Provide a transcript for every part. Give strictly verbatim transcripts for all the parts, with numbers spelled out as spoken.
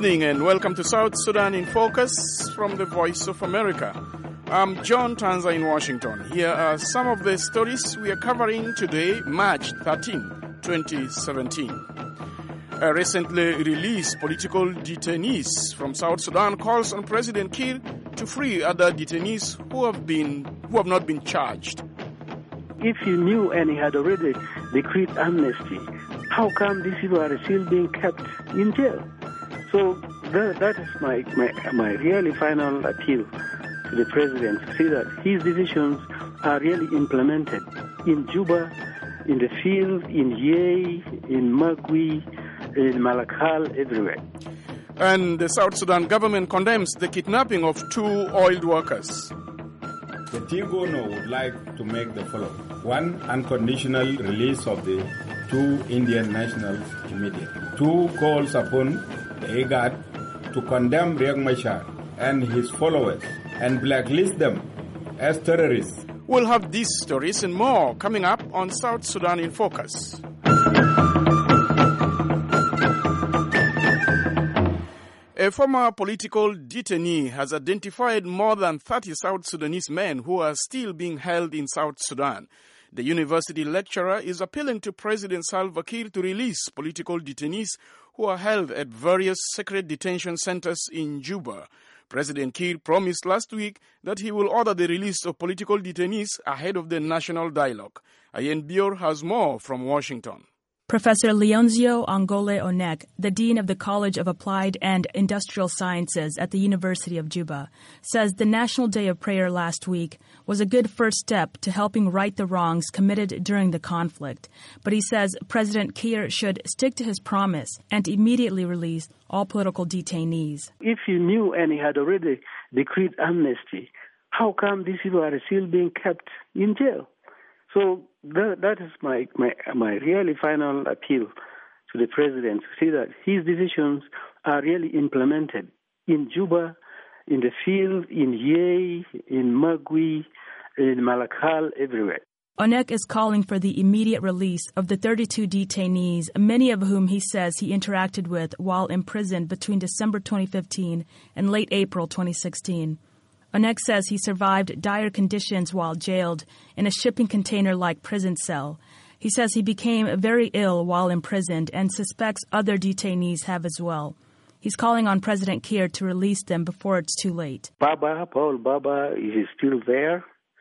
evening and welcome to South Sudan in Focus from the Voice of America. I'm John Tanza in Washington. Here are some of the stories we are covering today, March thirteenth, twenty seventeen. A recently released political detainees from South Sudan calls on President Kiir to free other detainees who have been who have not been charged. If you knew and he had already decreed amnesty, how come these people are still being kept in jail? So that, that is my, my, my really final appeal to the president, to see that his decisions are really implemented in Juba, in the field, in Yei, in Magui, in Malakal, everywhere. And the South Sudan government condemns the kidnapping of two oil workers. The Tigono would like to make the following. One, unconditional release of the two Indian nationals immediately. Two, calls upon the IGAD to condemn Riek Machar and his followers and blacklist them as terrorists. We'll have these stories and more coming up on South Sudan in Focus. A former political detainee has identified more than thirty South Sudanese men who are still being held in South Sudan. The university lecturer is appealing to President Salva Kiir to release political detainees who are held at various secret detention centers in Juba. President Kiir promised last week that he will order the release of political detainees ahead of the national dialogue. Ayen Bior has more from Washington. Professor Leonzio Angole Onek, the Dean of the College of Applied and Industrial Sciences at the University of Juba, says the National Day of Prayer last week was a good first step to helping right the wrongs committed during the conflict. But he says President Kiir should stick to his promise and immediately release all political detainees. If you knew and he had already decreed amnesty, how come these people are still being kept in jail? So that, that is my, my, my really final appeal to the president, to see that his decisions are really implemented in Juba, in the field, in Yei, in Magui, in Malakal, everywhere. Onek is calling for the immediate release of the thirty-two detainees, many of whom he says he interacted with while imprisoned between December twenty fifteen and late April twenty sixteen. Onek says he survived dire conditions while jailed in a shipping container-like prison cell. He says he became very ill while imprisoned and suspects other detainees have as well. He's calling on President Kiir to release them before it's too late. Baba, Paul Baba is still there.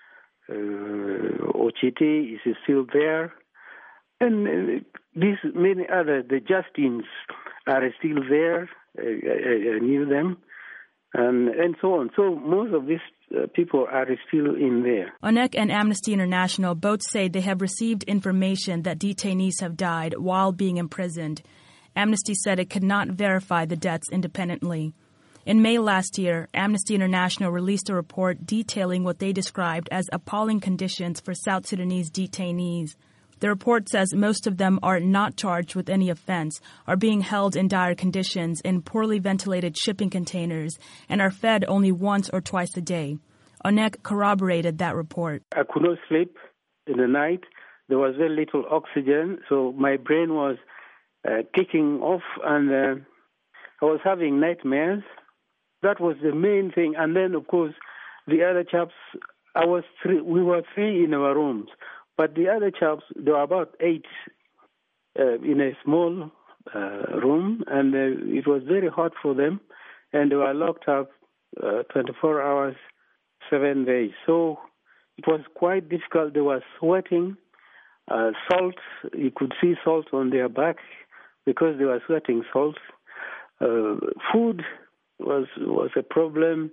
Uh, Ochiti is still there. And uh, these many other, the Justins are still there. Uh, I, I knew them. And, and so on. So most of these uh, people are still in there. Onek and Amnesty International both say they have received information that detainees have died while being imprisoned. Amnesty said it could not verify the deaths independently. In May last year, Amnesty International released a report detailing what they described as appalling conditions for South Sudanese detainees. The report says most of them are not charged with any offense, are being held in dire conditions in poorly ventilated shipping containers, and are fed only once or twice a day. Onek corroborated that report. I could not sleep in the night. There was very little oxygen, so my brain was uh, kicking off, and uh, I was having nightmares. That was the main thing. And then, of course, the other chaps, I was three, we were three in our rooms. But the other chaps, there were about eight uh, in a small uh, room, and uh, it was very hot for them, and they were locked up uh, twenty-four hours, seven days. So it was quite difficult. They were sweating, uh, salt. You could see salt on their back because they were sweating salt. Uh, food was was a problem.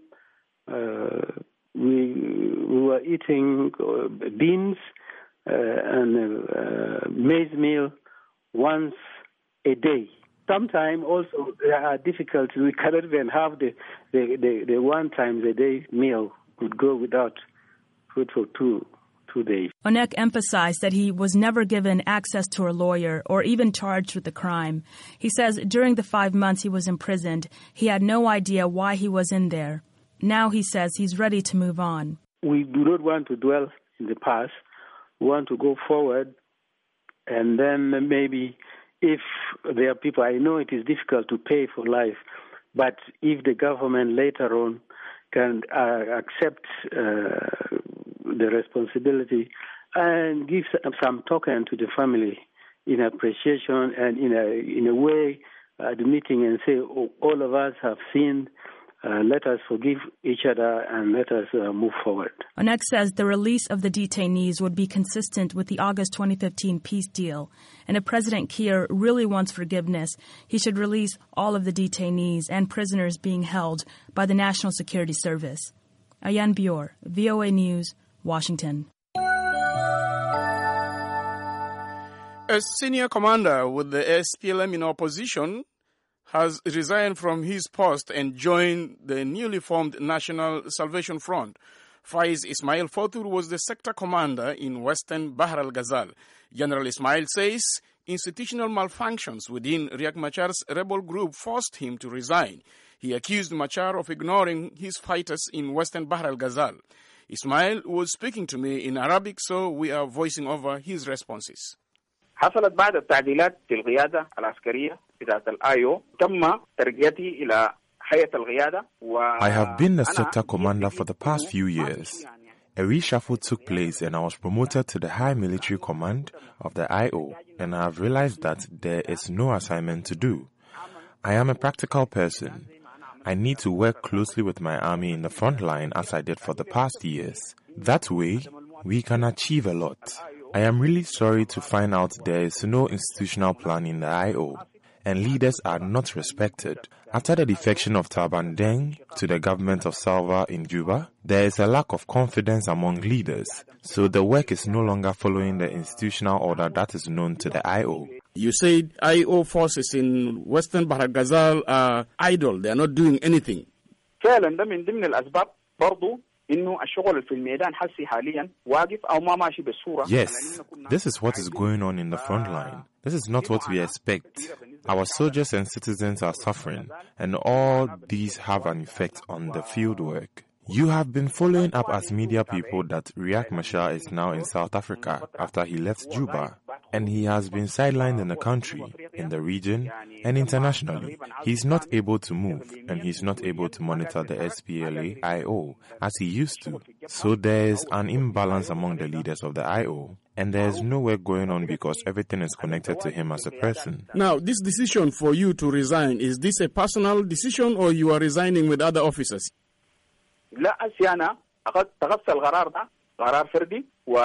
Uh, we we were eating uh, beans. Uh, and uh, maize meal once a day. Sometimes also there are difficulties. We cannot even have the, the, the, the one times a day meal could go without food for two two days. Onek emphasized that he was never given access to a lawyer or even charged with the crime. He says during the five months he was imprisoned, he had no idea why he was in there. Now he says he's ready to move on. We do not want to dwell in the past. We want to go forward, and then maybe if there are people, I know it is difficult to pay for life, But if the government later on can uh, accept uh, the responsibility and give some token to the family in appreciation and in a in a way at the meeting and say, oh, all of us have sinned, uh, let us forgive each other and let us uh, move forward. Onek says the release of the detainees would be consistent with the August twenty fifteen peace deal. And if President Kiir really wants forgiveness, he should release all of the detainees and prisoners being held by the National Security Service. Ayan Bior, V O A News, Washington. A senior commander with the S P L M in opposition has resigned from his post and joined the newly formed National Salvation Front. Faiz Ismail Fotur was the sector commander in Western Bahr al-Ghazal. General Ismail says institutional malfunctions within Riek Machar's rebel group forced him to resign. He accused Machar of ignoring his fighters in Western Bahr al-Ghazal. Ismail was speaking to me in Arabic, so we are voicing over his responses. حصلت بعد التعديلات في القيادة العسكرية بتاعت الآيو تم ترقيتي إلى هيئة القيادة I have been the sector commander for the past few years. A reshuffle took place and I was promoted to the High Military Command of the I O, and I have realized that there is no assignment to do. I am a practical person. I need to work closely with my army in the front line as I did for the past years. That way, we can achieve a lot. I am really sorry to find out there is no institutional plan in the I O, and leaders are not respected. After the defection of Taban Deng to the government of Salva in Juba, there is a lack of confidence among leaders, so the work is no longer following the institutional order that is known to the I O. You said I O forces in Western Bahr al-Ghazal are idle, they are not doing anything. فعلا ده من ضمن الأسباب برضو إنه الشغل في الميدان حسي حاليا واقف أو ما ماشي بالصورة. Yes, this is what is going on in the front line. This is not what we expect. Our soldiers and citizens are suffering, and all these have an effect on the field work. You have been following up as media people that Riek Machar is now in South Africa after he left Juba, and he has been sidelined in the country, in the region, and internationally. He's not able to move, and he's not able to monitor the S P L A I O as he used to. So there is an imbalance among the leaders of the I O, and there is no work going on because everything is connected to him as a person. Now, this decision for you to resign, is this a personal decision or you are resigning with other officers? لا أنا اتخذت القرار ده قرار فردي و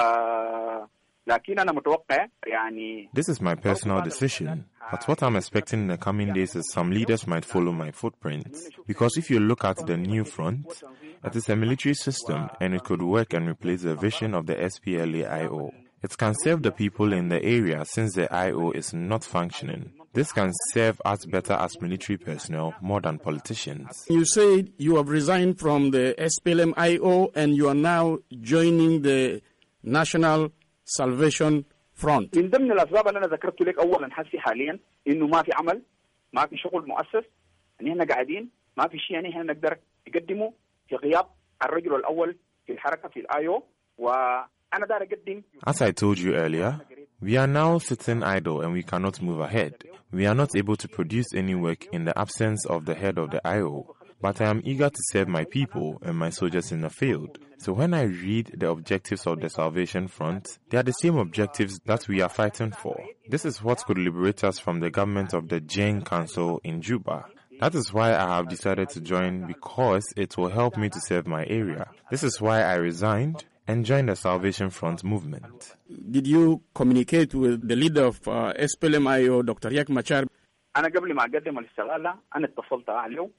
لكن أنا متوقع يعني. This is my personal decision, but what I'm expecting in the coming days is some leaders might follow my footprints. Because if you look at the new front, it is a military system and it could work and replace the vision of the S P L A I O. It can serve the people in the area since the I O is not functioning. This can serve us better as military personnel more than politicians. You said you have resigned from the S P L M I O and you are now joining the National Salvation Front. من ضمن الأسباب اللي أنا ذكرت لك أولا حسي حاليا إنه ما في عمل، ما في شغل مؤسس، إن إحنا قاعدين ما في شيء يعني إحنا نقدر نقدمه في غياب الرجل الأول في الحركة في الآيو وأنا دار أقدم. As I told you earlier, we are now sitting idle and we cannot move ahead. We are not able to produce any work in the absence of the head of the I O. But I am eager to serve my people and my soldiers in the field. So when I read the objectives of the Salvation Front, they are the same objectives that we are fighting for. This is what could liberate us from the government of the Jane Council in Juba. That is why I have decided to join, because it will help me to serve my area. This is why I resigned and joined the Salvation Front movement. Did you communicate with the leader of uh, S P L M I O, Doctor Riek Machar? أنا قبل ما أقدم الاستقالة أنا اتصلت عليه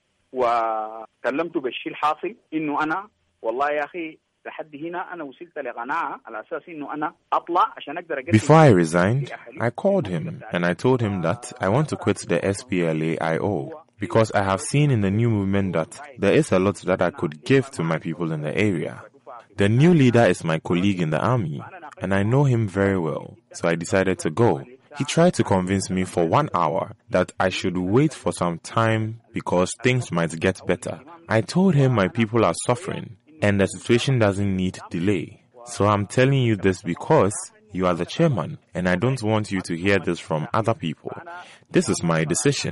وكلمته بالشيء الحاصل إنه أنا والله يا أخي لحد هنا أنا وصلت لقناعة على أساس إنه أنا أطلع عشان أقدر أقدم. Before I resigned, I called him and I told him that I want to quit the S P L A I O because I have seen in the new movement that there is a lot that I could give to my people in the area. The new leader is my colleague in the army, and I know him very well, so I decided to go. He tried to convince me for one hour that I should wait for some time because things might get better. I told him my people are suffering, and the situation doesn't need delay. So I'm telling you this because you are the chairman, and I don't want you to hear this from other people. This is my decision.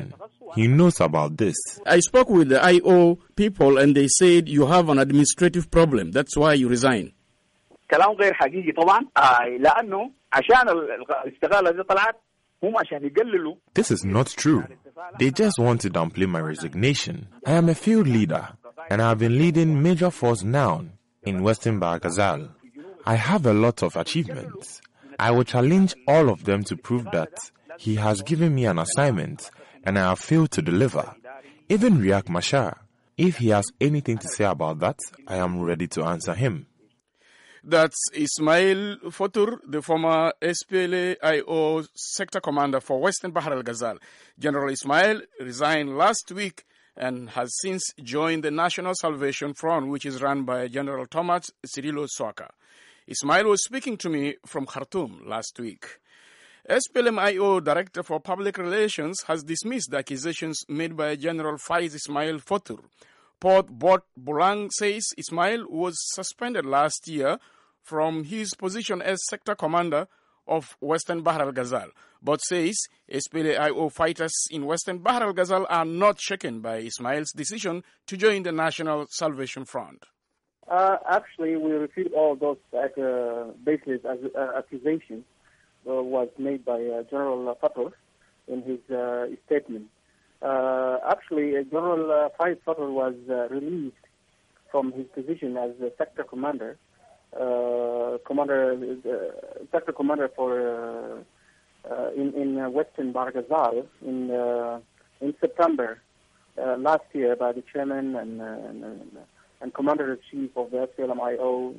He knows about this. I spoke with the I O people and they said you have an administrative problem. That's why you resign. كلام غير حقيقي طبعا لأنه عشان الاستقالة دي طلعت هم عشان يقللوا. This is not true. They just want to downplay my resignation. I am a field leader and I have been leading Major Force Noun in Western Barghazal. I have a lot of achievements. I will challenge all of them to prove that he has given me an assignment and I have failed to deliver. Even Riek Machar, if he has anything to say about that, I am ready to answer him. That's Ismail Fotur, the former S P L A I O sector commander for Western Bahr al-Ghazal. General Ismail resigned last week and has since joined the National Salvation Front, which is run by General Thomas Cirillo Swaka. Ismail was speaking to me from Khartoum last week. S P L M I O Director for Public Relations has dismissed the accusations made by General Faiz Ismail Fotur. Port Bot Bulang says Ismail was suspended last year from his position as sector commander of Western Bahr al-Ghazal, but says S P L A I O fighters in Western Bahr al-Ghazal are not shaken by Ismail's decision to join the National Salvation Front. Uh, actually, we refute all those uh, baseless uh, accusations uh, was made by uh, General Fatur in his uh, statement. Uh, actually, uh, General uh, Faiz Fatur was uh, released from his position as the sector commander, uh, commander, uh, sector commander for uh, uh, in in uh, Western Barghazal in uh, in September uh, last year by the chairman and. Uh, and, and and Commander-in-Chief of the S P L M I O,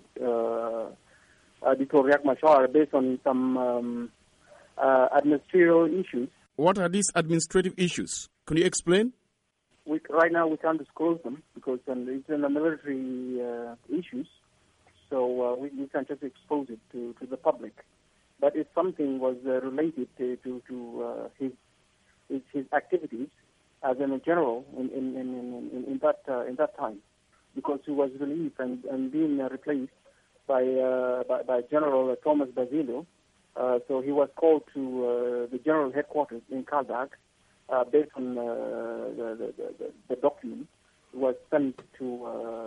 uh, uh, Doctor Riek Machar, based on some um, uh, administrative issues. What are these administrative issues? Can you explain? We, right now, we can't disclose them because um, it's in the military uh, issues, so uh, we, we can't just expose it to, to the public. But if something was uh, related to, to, to uh, his, his his activities as in a general in in, in, in, in that uh, in that time. Because he was relieved and, and being uh, replaced by, uh, by by General Thomas Basilio. Uh, so he was called to uh, the general headquarters in Kaldak uh, based on uh, the, the, the, the document. It was sent to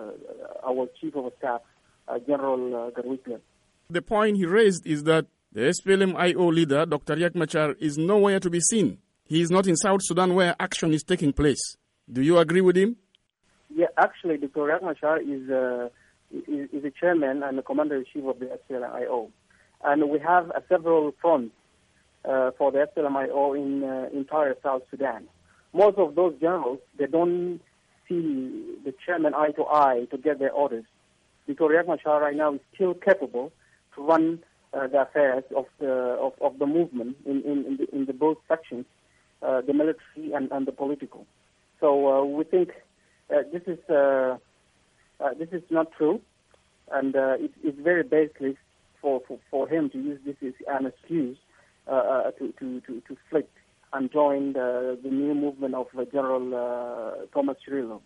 uh, our Chief of Staff, uh, General uh, Garwikler. The point he raised is that the S P L M I O leader, Doctor Riek Machar, is nowhere to be seen. He is not in South Sudan where action is taking place. Do you agree with him? Yeah, actually, Doctor Riek Machar is, uh, is is the chairman and the commander-in-chief of the S P L M I O, and we have uh, several fronts uh, for the S P L M I O in uh, entire South Sudan. Most of those generals, they don't see the chairman eye to eye to get their orders. Doctor Riek Machar right now is still capable to run uh, the affairs of the of, of the movement in in, in, the, in the both sections, uh, the military and, and the political. So uh, we think. Uh, this is uh, uh, this is not true, and uh, it, it's very baseless for, for, for him to use this as an excuse uh, uh, to, to, to, to flick and join the, the new movement of uh, General uh, Thomas Cirillo.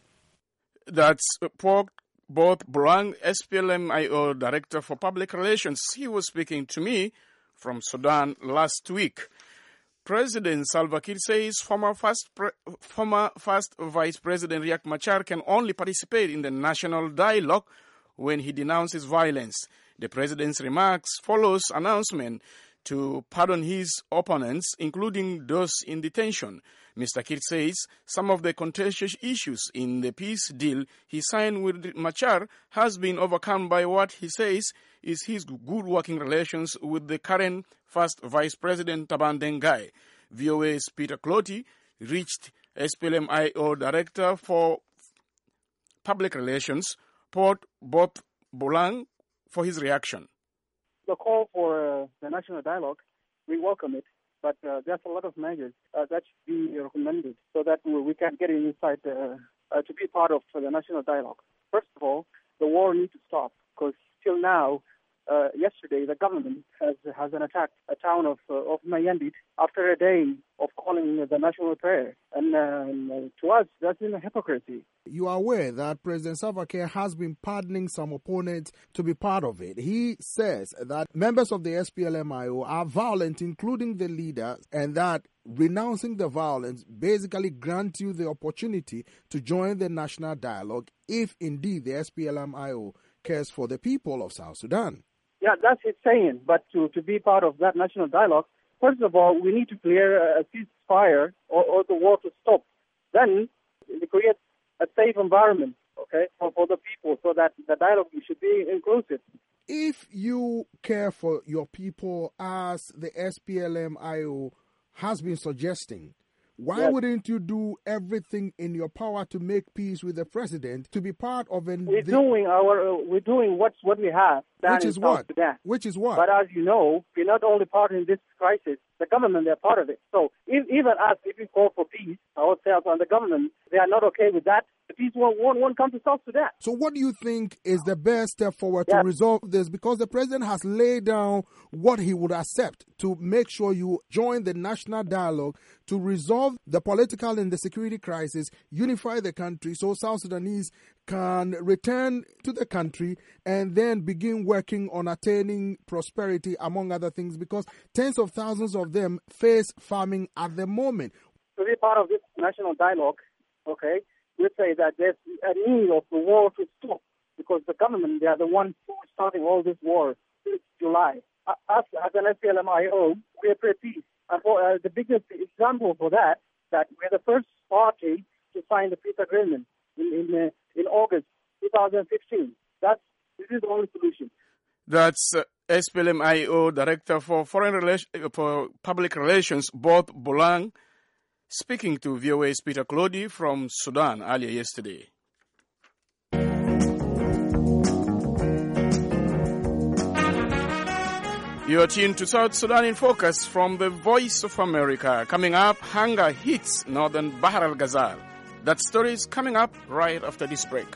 That's Port Bot Bulang, S P L M I O Director for Public Relations. He was speaking to me from Sudan last week. President Salva Kiir says former first, pre- former first Vice President Riek Machar can only participate in the national dialogue when he denounces violence. The president's remarks follows announcement to pardon his opponents, including those in detention. Mister Kiir says some of the contentious issues in the peace deal he signed with Machar has been overcome by what he says is his good working relations with the current first Vice President Taban Dengai. V O A's Peter Clotty reached S P L M I O Director for Public Relations, Port Bot Bulang, for his reaction. The call for uh, the national dialogue, we welcome it, but uh, there's a lot of measures uh, that should be recommended so that we, we can get inside uh, uh, to be part of uh, the national dialogue. First of all, the war needs to stop because till now uh, yesterday the government has has an attack a town of uh, of Mayandit after a day of calling the national prayer, and, uh, and uh, to us that's in hypocrisy. You are aware that President Salva Kiir has been pardoning some opponents to be part of it. He says that members of the S P L M I O are violent, including the leader, and that renouncing the violence basically grants you the opportunity to join the national dialogue if indeed the S P L M I O cares for the people of South Sudan. Yeah, that's his saying. But to, to be part of that national dialogue, first of all, we need to clear a ceasefire or, or the war to stop. Then we create a safe environment, okay, for, for the people so that the dialogue should be inclusive. If you care for your people as the S P L M I O has been suggesting, why yes. wouldn't you do everything in your power to make peace with the president, to be part of an... We're the, doing our, uh, we're doing what's what we have. Which is what? Sudan. Which is what? But as you know, we're not only part in this crisis, the government, they're part of it. So if, even us, if we call for peace, ourselves and the government, they are not okay with that. The peace won't, won't, won't come to South Sudan. So what do you think is the best step forward yes. to resolve this? Because the president has laid down what he would accept to make sure you join the national dialogue to resolve the political and the security crisis, unify the country so South Sudanese can return to the country and then begin working on attaining prosperity, among other things, because tens of thousands of them face farming at the moment. To be part of this national dialogue, okay, we say that there's a need of the war to stop because the government, they are the ones who are starting all this war since July. Us, as an S P L M I O, we are peace. And for, uh, the biggest example for that, that we're the first party to sign the peace agreement in in, uh, in August twenty fifteen. That's this is the only solution. That's uh, S P L M I O Director for Foreign Relations, for Public Relations, Both Bolang, speaking to V O A's Peter Clody from Sudan earlier yesterday. You are tuned to South Sudan in Focus from the Voice of America. Coming up, hunger hits northern Bahr al-Ghazal. That story is coming up right after this break.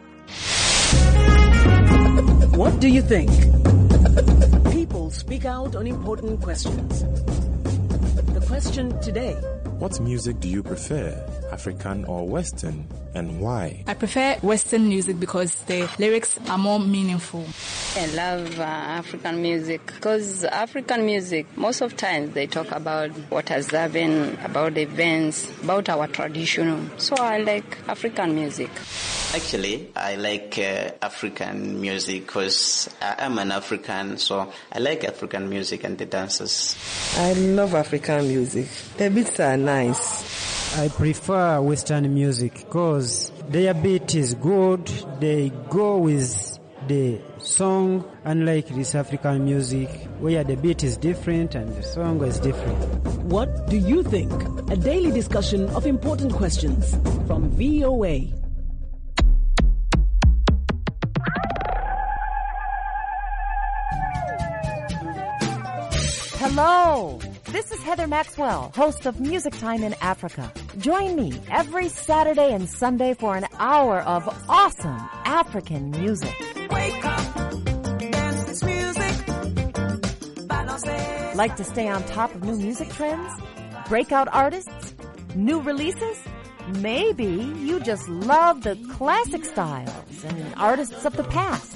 What do you think? People speak out on important questions. The question today: what music do you prefer, African or Western, and why? I prefer Western music because the lyrics are more meaningful. I love uh, African music because African music, most of the times they talk about what has happened, about events, about our tradition. So I like African music. Actually, I like uh, African music because I am an African, so I like African music and the dances. I love African music. The beats are nice. I prefer Western music because their beat is good. They go with the song, unlike this African music where the beat is different and the song is different. What do you think? A daily discussion of important questions from V O A. Hello, this is Heather Maxwell, host of Music Time in Africa. Join me every Saturday and Sunday for an hour of awesome African music. Wake up, dance this music. Like to stay on top of new music trends? Breakout artists? New releases? Maybe you just love the classic styles and artists of the past.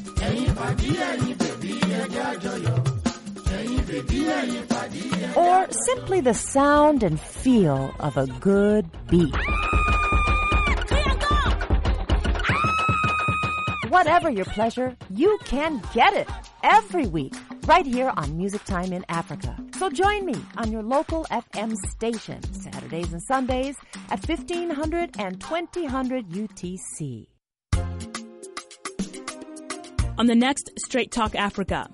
Or simply the sound and feel of a good beat. Whatever your pleasure, you can get it every week right here on Music Time in Africa. So join me on your local F M station Saturdays and Sundays at fifteen hundred and twenty hundred U T C. On the next Straight Talk Africa,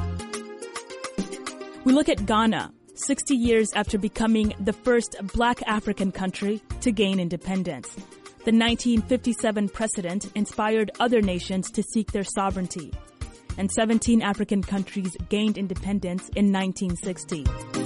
we look at Ghana, sixty years after becoming the first black African country to gain independence. The nineteen fifty-seven precedent inspired other nations to seek their sovereignty, and seventeen African countries gained independence in nineteen sixty.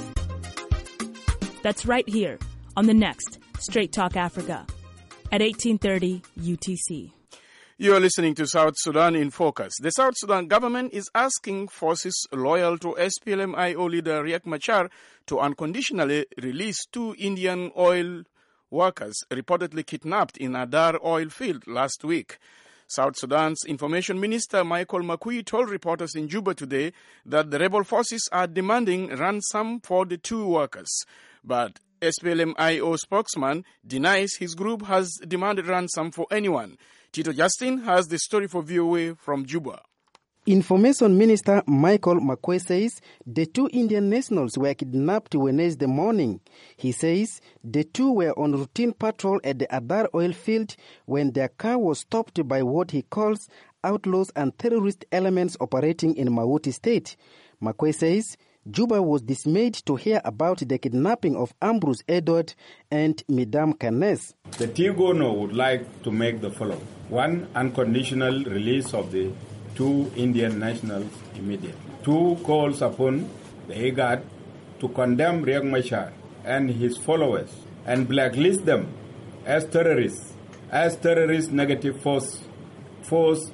That's right here on the next Straight Talk Africa at eighteen thirty U T C. You are listening to South Sudan in Focus. The South Sudan government is asking forces loyal to S P L M I O leader Riek Machar to unconditionally release two Indian oil workers reportedly kidnapped in Adar oil field last week. South Sudan's Information Minister Michael Makui told reporters in Juba today that the rebel forces are demanding ransom for the two workers. But S P L M I O spokesman denies his group has demanded ransom for anyone. Tito Justin has the story for V O A from Juba. Information Minister Michael Makwe says the two Indian nationals were kidnapped Wednesday morning. He says the two were on routine patrol at the Adar oil field when their car was stopped by what he calls outlaws and terrorist elements operating in Mawuti State. Makwe says Juba was dismayed to hear about the kidnapping of Ambrose Edward and Midam Kanes. The Tigono would like to make the following. One, unconditional release of the two Indian nationals immediately. Two, calls upon the IGAD to condemn Riek Machar and his followers and blacklist them as terrorists, as terrorist negative force, force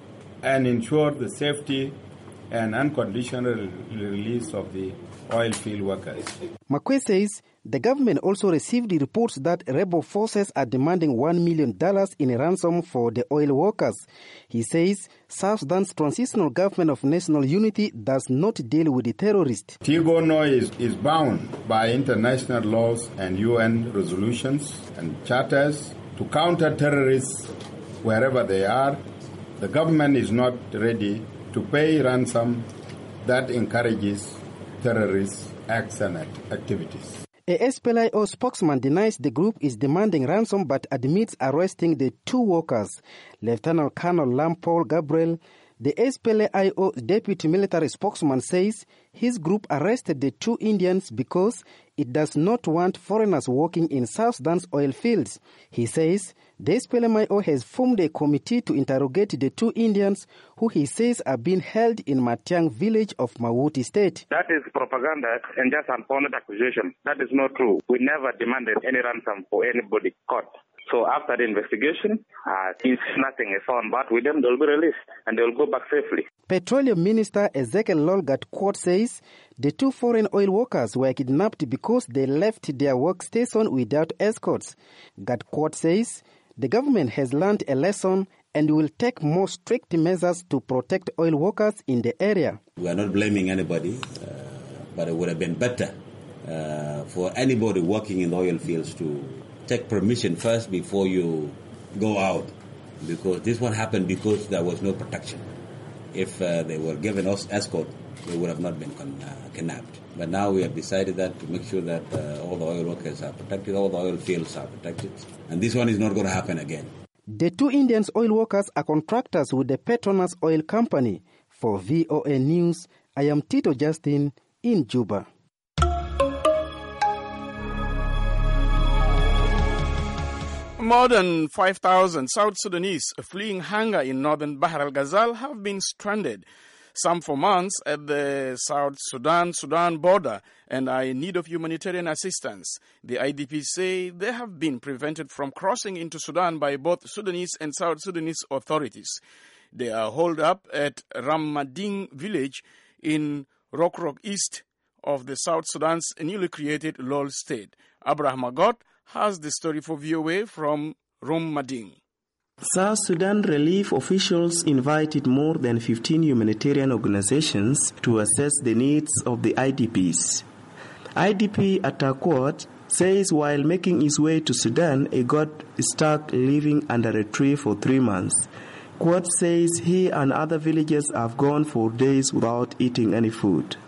and ensure the safety and unconditional release of the oil field workers. Makwe says the government also received reports that rebel forces are demanding one million dollars in a ransom for the oil workers. He says South Sudan's transitional government of national unity does not deal with the terrorists. Tigono is, is bound by international laws and U N resolutions and charters to counter terrorists wherever they are. The government is not ready to pay ransom that encourages terrorist acts and activities. A S P L I O spokesman denies the group is demanding ransom but admits arresting the two workers. Lieutenant Colonel Lampol Gabriel, the S P L I O deputy military spokesman, says his group arrested the two Indians because it does not want foreigners working in South Sudan's oil fields. He says the S P L M I O has formed a committee to interrogate the two Indians who he says are being held in Matiang village of Mawuti State. That is propaganda and just unfounded accusation. That is not true. We never demanded any ransom for anybody caught. So after the investigation, uh, if nothing is found but with them, they'll be released and they'll go back safely. Petroleum Minister Ezekiel Lolgat Quart says the two foreign oil workers were kidnapped because they left their workstation without escorts. Gatquart says the government has learned a lesson and will take more strict measures to protect oil workers in the area. We are not blaming anybody, uh, but it would have been better uh, for anybody working in the oil fields to take permission first before you go out, because this one happened because there was no protection. If uh, they were given us escort, they would have not been con- uh, kidnapped. But now we have decided that to make sure that uh, all the oil workers are protected, all the oil fields are protected, and this one is not going to happen again. The two Indian oil workers are contractors with the Petronas Oil Company. For V O A News, I am Tito Justin in Juba. More than five thousand South Sudanese fleeing hunger in northern Bahr al-Ghazal have been stranded, some for months, at the South Sudan-Sudan border and are in need of humanitarian assistance. The I D P say they have been prevented from crossing into Sudan by both Sudanese and South Sudanese authorities. They are holed up at Ramading village in Rokrok East of the South Sudan's newly created Lol state. Abraham Agot has the story for V O A from Ramading. South Sudan relief officials invited more than fifteen humanitarian organizations to assess the needs of the I D Ps. I D P Atakwat says while making his way to Sudan, he got stuck living under a tree for three months. Quat says he and other villagers have gone for days without eating any food.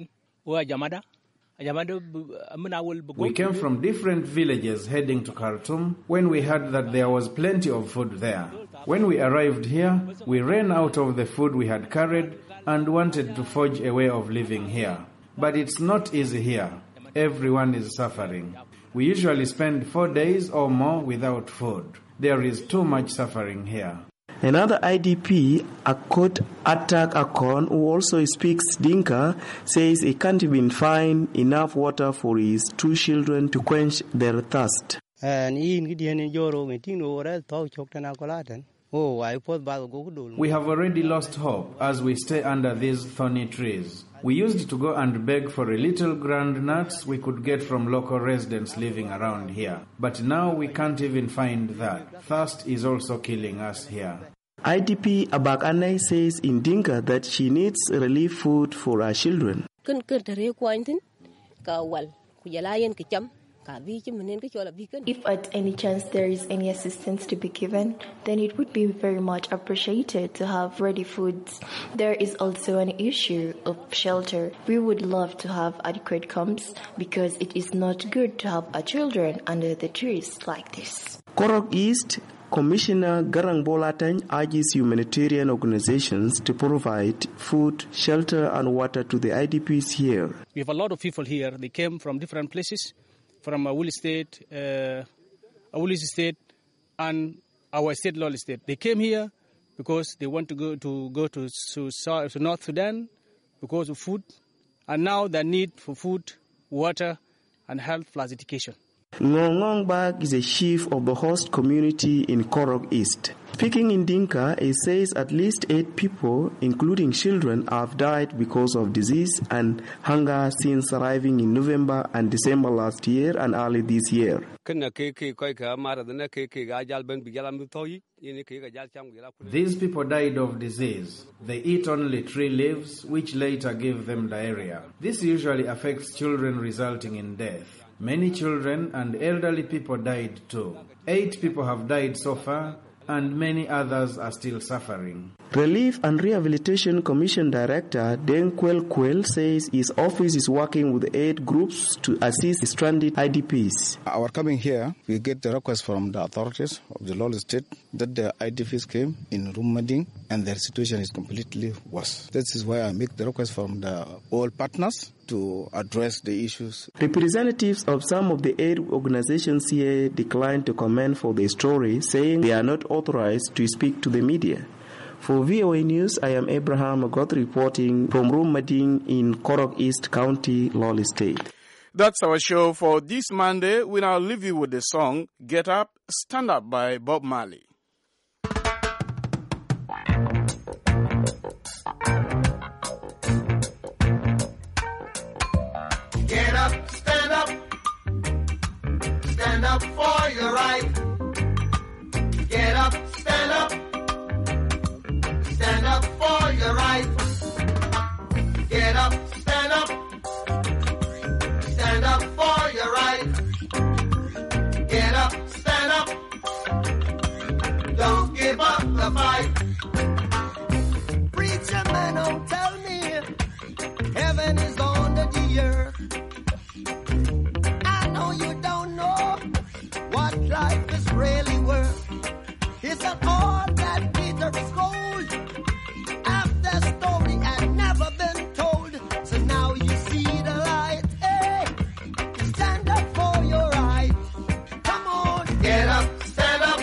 We came from different villages heading to Khartoum when we heard that there was plenty of food there. When we arrived here, we ran out of the food we had carried and wanted to forge a way of living here. But it's not easy here. Everyone is suffering. We usually spend four days or more without food. There is too much suffering here. Another I D P, Akot Atak Akon, who also speaks Dinka, says he can't even find enough water for his two children to quench their thirst. We have already lost hope as we stay under these thorny trees. We used to go and beg for a little groundnuts we could get from local residents living around here. But now we can't even find that. Thirst is also killing us here. I D P Abak says in Dinka that she needs relief food for her children. If at any chance there is any assistance to be given, then it would be very much appreciated to have ready foods. There is also an issue of shelter. We would love to have adequate camps because it is not good to have our children under the trees like this. Korok East Commissioner Garang Bolatany urges humanitarian organizations to provide food, shelter and water to the I D Ps here. We have a lot of people here. They came from different places, from Awuli State, uh, Awuli State and our state, Lol State. They came here because they want to go to go to, to, to North Sudan because of food, and now the need for food, water and health plus education. Ngongong Bag is a chief of the host community in Korok East. Speaking in Dinka, he says at least eight people, including children, have died because of disease and hunger since arriving in November and December last year and early this year. These people died of disease. They eat only tree leaves, which later give them diarrhea. This usually affects children, resulting in death. Many children and elderly people died too. Eight people have died so far, and many others are still suffering. Relief and Rehabilitation Commission Director Deng Kwel Kwel says his office is working with eight groups to assist stranded I D Ps. Our coming here, we get the request from the authorities of the Lol State that the I D Ps came in Rumading and their situation is completely worse. This is why I make the request from the all partners to address the issues. Representatives of some of the aid organizations here declined to comment for the story, saying they are not authorized to speak to the media. For V O A News, I am Abraham Agoth reporting from Rumading in Korok East County, Lol State. That's our show for this Monday. We now leave you with the song Get Up, Stand Up by Bob Marley. Get up, stand up, stand up for your right. Get up, stand up, stand up for your right. Get up, stand up, stand up for your right. Get up, stand up, don't give up the fight. Preacher man, don't tell me heaven is under the earth. You don't know what life is really worth. It's not all that Peter is gold. After story had never been told. So now you see the light. Hey, stand up for your right. Come on, get up, stand up.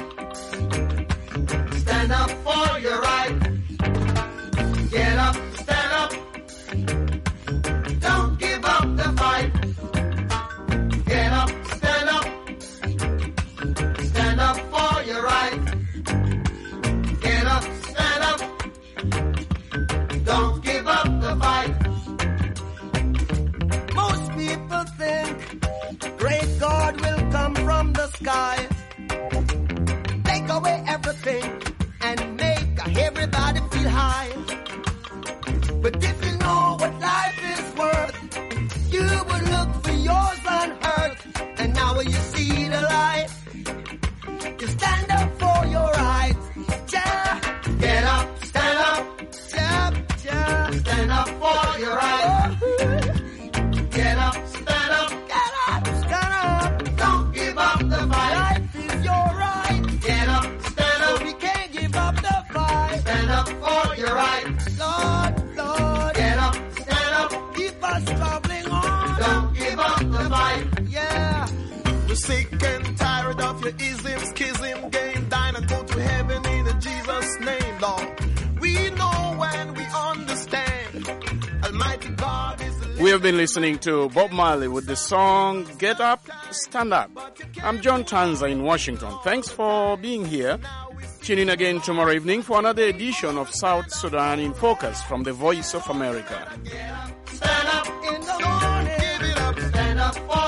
Stand up for your right. Get up, stand up. Don't give up the fight. Get up, stand up, stand up for your right. Get up, stand up, don't give up the fight. Most people think great God will come from the sky, take away everything and make everybody feel high. But if you know what life is worth, you would look for yours on earth. And now you see the light, you stand up for your rights. Yeah. Get up, stand up, yeah, yeah. Stand up for your rights. Get up, stand up, get up, stand up. Don't give up the fight. Life is your right. Get up, stand up. So we can't give up the fight. Stand up for your rights. Lord, Lord. Get up, stand up. Keep us traveling on. Don't give up the fight. Yeah. We're sick and tired of your ism, schism, game, dine and go to heaven in Jesus' name, Lord. We know when we understand. Almighty God is the We have been listening to Bob Marley with the song Get Up, Stand Up. I'm John Tanza in Washington. Thanks for being here. Tune in again tomorrow evening for another edition of South Sudan in Focus from the Voice of America. Stand up in the morning, give it up, stand up for